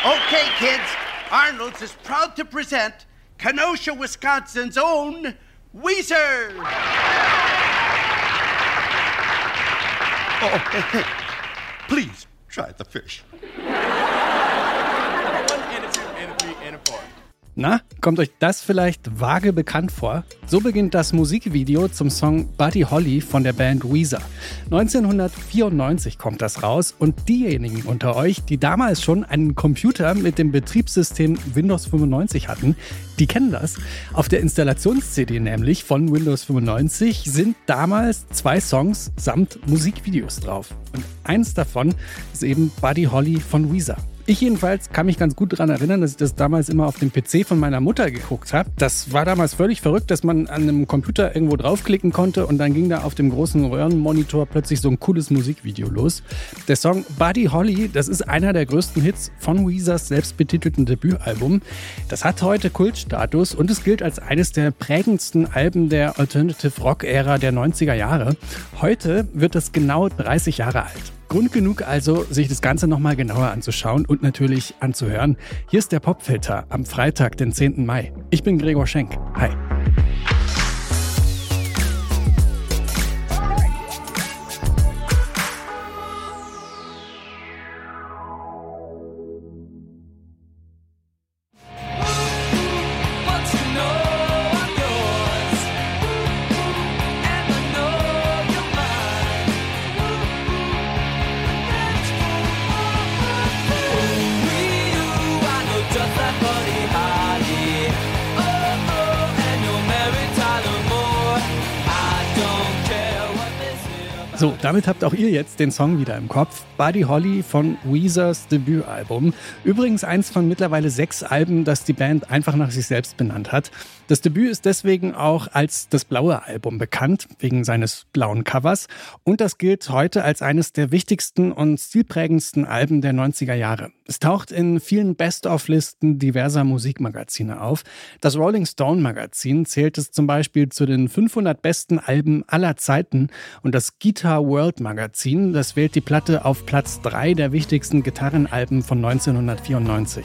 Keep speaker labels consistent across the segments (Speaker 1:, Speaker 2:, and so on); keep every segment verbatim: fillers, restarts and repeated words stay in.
Speaker 1: Okay, kids, Arnold's is proud to present Kenosha, Wisconsin's own Weezer.
Speaker 2: Oh, hey, hey, please try the fish.
Speaker 3: Na, kommt euch das vielleicht vage bekannt vor? So beginnt das Musikvideo zum Song Buddy Holly von der Band Weezer. neunzehnhundertvierundneunzig kommt das raus und diejenigen unter euch, die damals schon einen Computer mit dem Betriebssystem Windows fünfundneunzig hatten, die kennen das. Auf der Installations-C D nämlich von Windows fünfundneunzig sind damals zwei Songs samt Musikvideos drauf. Und eins davon ist eben Buddy Holly von Weezer. Ich jedenfalls kann mich ganz gut daran erinnern, dass ich das damals immer auf dem P C von meiner Mutter geguckt habe. Das war damals völlig verrückt, dass man an einem Computer irgendwo draufklicken konnte und dann ging da auf dem großen Röhrenmonitor plötzlich so ein cooles Musikvideo los. Der Song Buddy Holly, das ist einer der größten Hits von Weezers selbstbetitelten Debütalbum. Das hat heute Kultstatus und es gilt als eines der prägendsten Alben der Alternative Rock-Ära der neunziger Jahre. Heute wird es genau dreißig Jahre alt. Grund genug also, sich das Ganze nochmal genauer anzuschauen und natürlich anzuhören. Hier ist der Popfilter am Freitag, den zehnten Mai. Ich bin Gregor Schenk. Hi. So, damit habt auch ihr jetzt den Song wieder im Kopf. Buddy Holly von Weezers Debütalbum. Übrigens eins von mittlerweile sechs Alben, das die Band einfach nach sich selbst benannt hat. Das Debüt ist deswegen auch als das blaue Album bekannt, wegen seines blauen Covers. Und das gilt heute als eines der wichtigsten und stilprägendsten Alben der neunziger Jahre. Es taucht in vielen Best-of-Listen diverser Musikmagazine auf. Das Rolling Stone Magazin zählt es zum Beispiel zu den fünfhundert besten Alben aller Zeiten und das Guitar World Magazin, das wählt die Platte auf Platz drei der wichtigsten Gitarrenalben von neunzehnhundertvierundneunzig.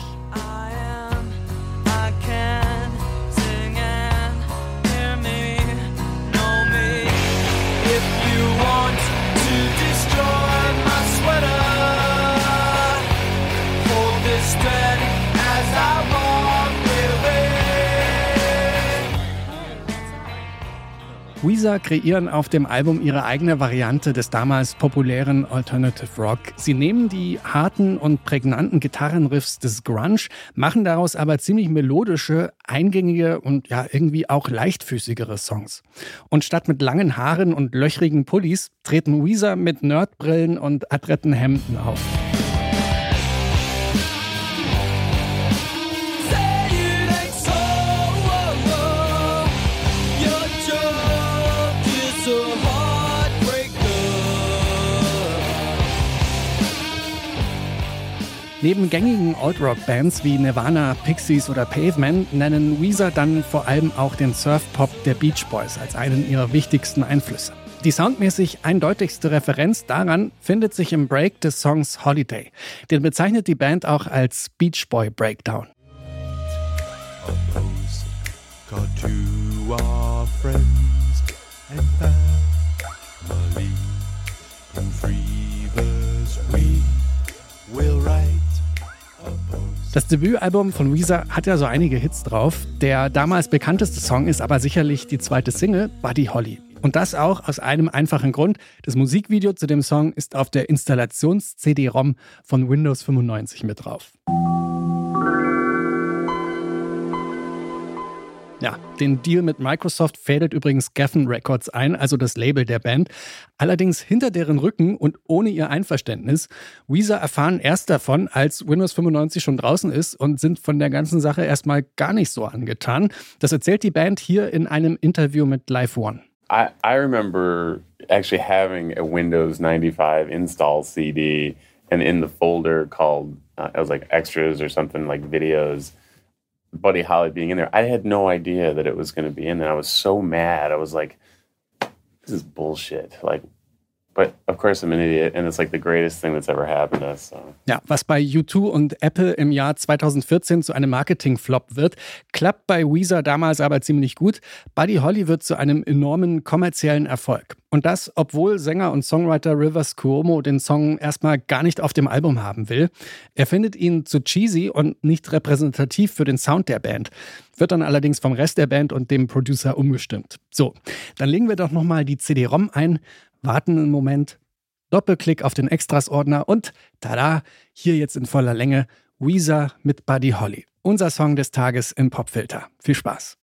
Speaker 3: Weezer kreieren auf dem Album ihre eigene Variante des damals populären Alternative Rock. Sie nehmen die harten und prägnanten Gitarrenriffs des Grunge, machen daraus aber ziemlich melodische, eingängige und ja irgendwie auch leichtfüßigere Songs. Und statt mit langen Haaren und löchrigen Pullis treten Weezer mit Nerdbrillen und adretten Hemden auf. Neben gängigen Alt-Rock-Bands wie Nirvana, Pixies oder Pavement nennen Weezer dann vor allem auch den Surf-Pop der Beach Boys als einen ihrer wichtigsten Einflüsse. Die soundmäßig eindeutigste Referenz daran findet sich im Break des Songs Holiday. Den bezeichnet die Band auch als Beach Boy Breakdown. Das Debütalbum von Weezer hat ja so einige Hits drauf. Der damals bekannteste Song ist aber sicherlich die zweite Single, Buddy Holly. Und das auch aus einem einfachen Grund. Das Musikvideo zu dem Song ist auf der Installations-C D-ROM von Windows fünfundneunzig mit drauf. Ja, den Deal mit Microsoft fädelt übrigens Geffen Records ein, also das Label der Band. Allerdings hinter deren Rücken und ohne ihr Einverständnis. Weezer erfahren erst davon, als Windows fünfundneunzig schon draußen ist und sind von der ganzen Sache erstmal gar nicht so angetan. Das erzählt die Band hier in einem Interview mit Live One.
Speaker 4: I, I remember actually having a Windows ninety-five install C D and in the folder called, uh, it was like extras or something like videos. Buddy Holly being in there. I had no idea that it was going to be in there. I was so mad. I was like, this is bullshit. Like, But of course I'm an idiot and it's like the greatest thing that's ever happened to us. So.
Speaker 3: Ja, was bei U zwei und Apple im Jahr zweitausendvierzehn zu einem Marketing-Flop wird, klappt bei Weezer damals aber ziemlich gut. Buddy Holly wird zu einem enormen kommerziellen Erfolg. Und das, obwohl Sänger und Songwriter Rivers Cuomo den Song erstmal gar nicht auf dem Album haben will. Er findet ihn zu cheesy und nicht repräsentativ für den Sound der Band. Wird dann allerdings vom Rest der Band und dem Producer umgestimmt. So, dann legen wir doch nochmal die C D-ROM ein, warten einen Moment, Doppelklick auf den Extras-Ordner und tada, hier jetzt in voller Länge Weezer mit Buddy Holly. Unser Song des Tages im Popfilter. Viel Spaß.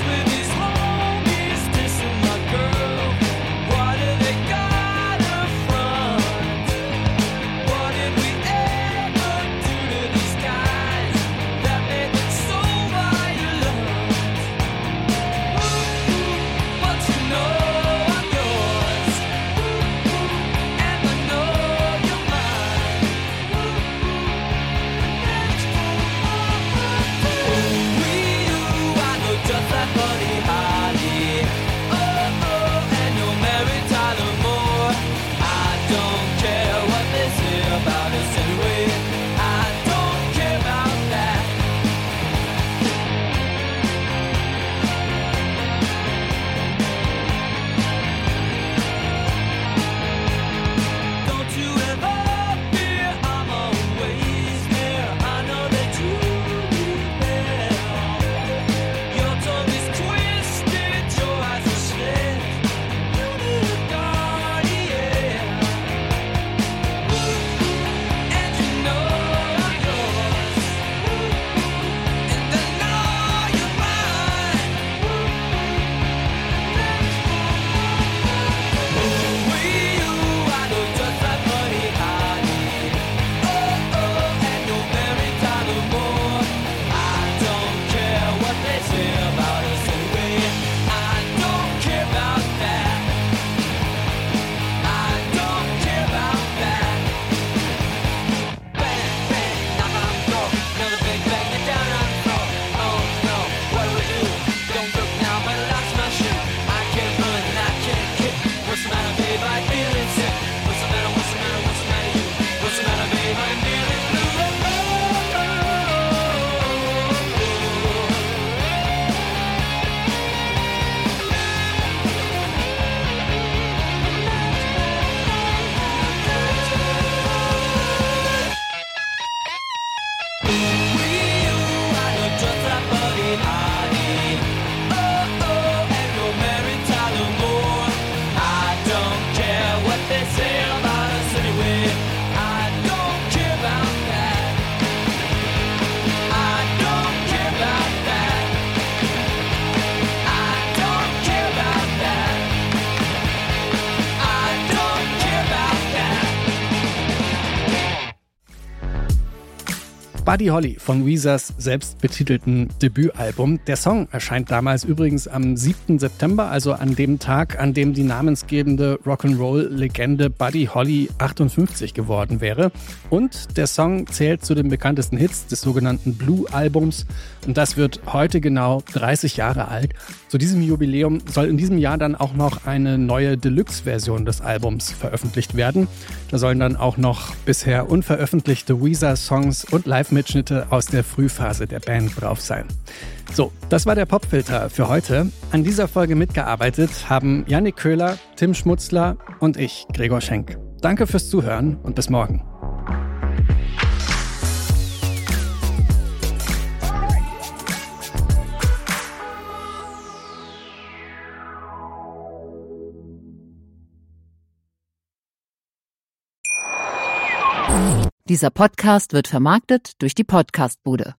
Speaker 3: Buddy Holly von Weezers selbstbetitelten Debütalbum. Der Song erscheint damals übrigens am siebten September, also an dem Tag, an dem die namensgebende Rock'n'Roll-Legende Buddy Holly achtundfünfzig geworden wäre. Und der Song zählt zu den bekanntesten Hits des sogenannten Blue-Albums. Und das wird heute genau dreißig Jahre alt. Zu diesem Jubiläum soll in diesem Jahr dann auch noch eine neue Deluxe-Version des Albums veröffentlicht werden. Da sollen dann auch noch bisher unveröffentlichte Weezer-Songs und Live-Mitschnitte aus der Frühphase der Band drauf sein. So, das war der Popfilter für heute. An dieser Folge mitgearbeitet haben Yannick Köhler, Tim Schmutzler und ich, Gregor Schenk. Danke fürs Zuhören und bis morgen.
Speaker 5: Dieser Podcast wird vermarktet durch die Podcastbude.